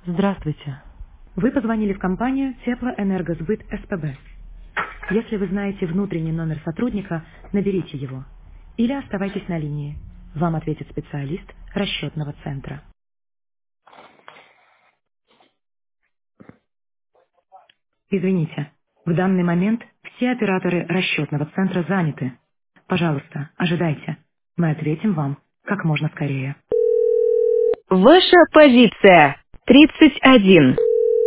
Здравствуйте. Вы позвонили в компанию Теплоэнергосбыт СПБ. Если вы знаете внутренний номер сотрудника, наберите его. Или оставайтесь на линии. Вам ответит специалист расчетного центра. Извините, в данный момент все операторы расчетного центра заняты. Пожалуйста, ожидайте. Мы ответим вам как можно скорее. Ваша позиция 31.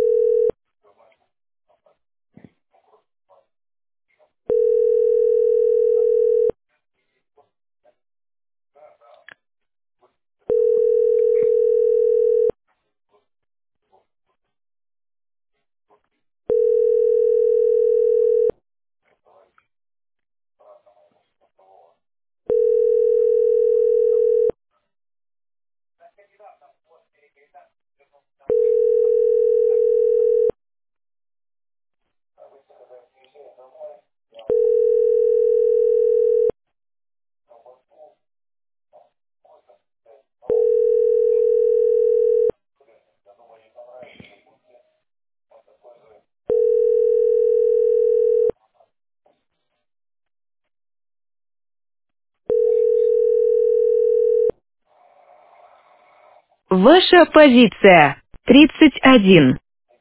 Ваша позиция 31.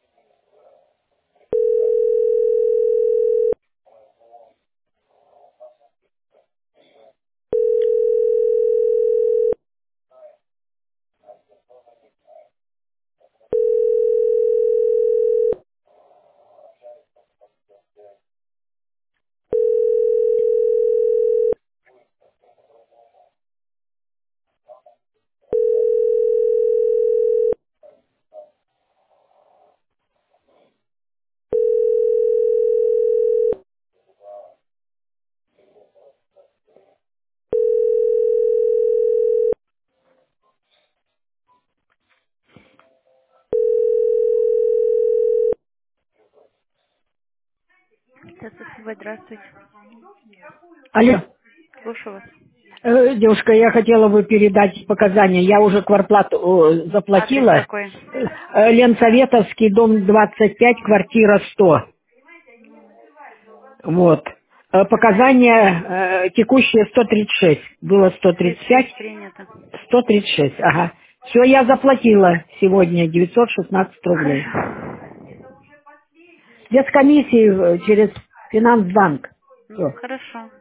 Здравствуйте. Алло. Слушаю вас. Девушка, я хотела бы передать показания. Я уже квартплату Адрес заплатила. какой? Ленсоветовский, дом 25, квартира 100. Вот. Показания текущие 136. Было 135, 36 принято. 136. Ага. Все, я заплатила сегодня 916 рублей. Хорошо. Без комиссии через Финансбанк. Все. Хорошо.